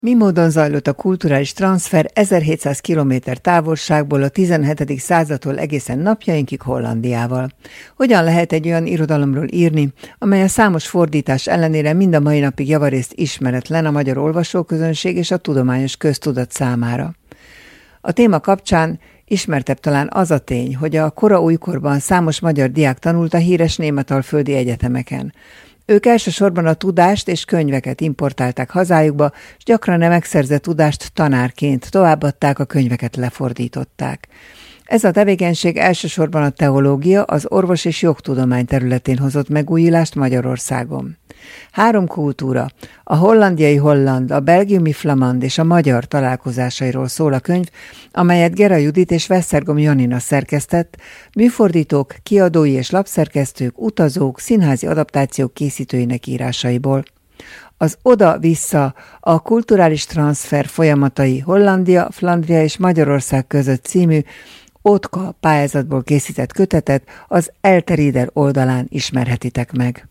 Mi módon zajlott a kulturális transzfer 1700 kilométer távolságból a 17. századtól egészen napjainkig Hollandiával? Hogyan lehet egy olyan irodalomról írni, amely a számos fordítás ellenére mind a mai napig javarészt ismeretlen a magyar olvasóközönség és a tudományos köztudat számára? A téma kapcsán ismertebb talán az a tény, hogy a kora újkorban számos magyar diák tanult a híres németalföldi egyetemeken. Ők elsősorban a tudást és könyveket importálták hazájukba, és gyakran nem megszerzett tudást tanárként továbbadták, a könyveket lefordították. Ez a tevékenység elsősorban a teológia, az orvos- és jogtudomány területén hozott megújulást Magyarországon. Három kultúra, a hollandiai holland, a belgiumi flamand és a magyar találkozásairól szól a könyv, amelyet Gera Judit és Vesztergom Janina szerkesztett, műfordítók, kiadói és lapszerkesztők, utazók, színházi adaptációk készítőinek írásaiból. Az Oda-vissza, a kulturális transfer folyamatai Hollandia, Flandria és Magyarország között című Otka pályázatból készített kötetet az Elterider oldalán ismerhetitek meg.